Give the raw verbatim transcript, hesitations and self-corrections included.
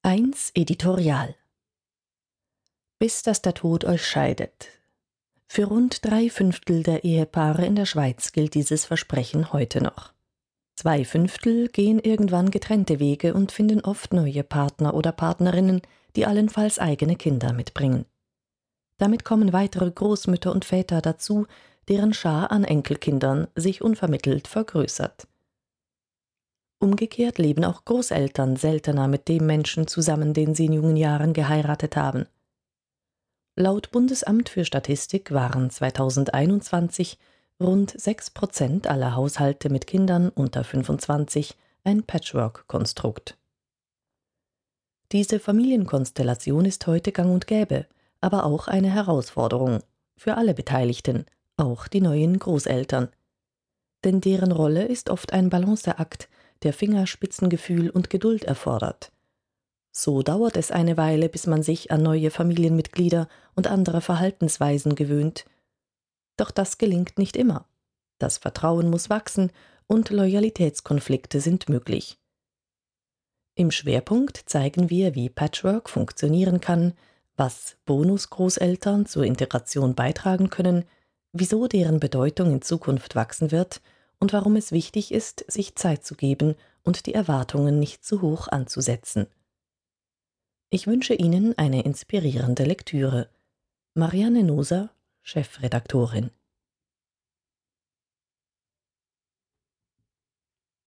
eins Editorial. Bis dass der Tod euch scheidet. Für rund drei Fünftel der Ehepaare in der Schweiz gilt dieses Versprechen heute noch. Zwei Fünftel gehen irgendwann getrennte Wege und finden oft neue Partner oder Partnerinnen, die allenfalls eigene Kinder mitbringen. Damit kommen weitere Großmütter und Väter dazu, deren Schar an Enkelkindern sich unvermittelt vergrößert. Umgekehrt leben auch Großeltern seltener mit dem Menschen zusammen, den sie in jungen Jahren geheiratet haben. Laut Bundesamt für Statistik waren zweitausendeinundzwanzig rund sechs Prozent aller Haushalte mit Kindern unter fünfundzwanzig ein Patchwork-Konstrukt. Diese Familienkonstellation ist heute gang und gäbe, aber auch eine Herausforderung für alle Beteiligten, auch die neuen Großeltern. Denn deren Rolle ist oft ein Balanceakt, der Fingerspitzengefühl und Geduld erfordert. So dauert es eine Weile, bis man sich an neue Familienmitglieder und andere Verhaltensweisen gewöhnt. Doch das gelingt nicht immer. Das Vertrauen muss wachsen und Loyalitätskonflikte sind möglich. Im Schwerpunkt zeigen wir, wie Patchwork funktionieren kann, was Bonusgroßeltern zur Integration beitragen können, wieso deren Bedeutung in Zukunft wachsen wird und warum es wichtig ist, sich Zeit zu geben und die Erwartungen nicht zu hoch anzusetzen. Ich wünsche Ihnen eine inspirierende Lektüre. Marianne Noser, Chefredaktorin.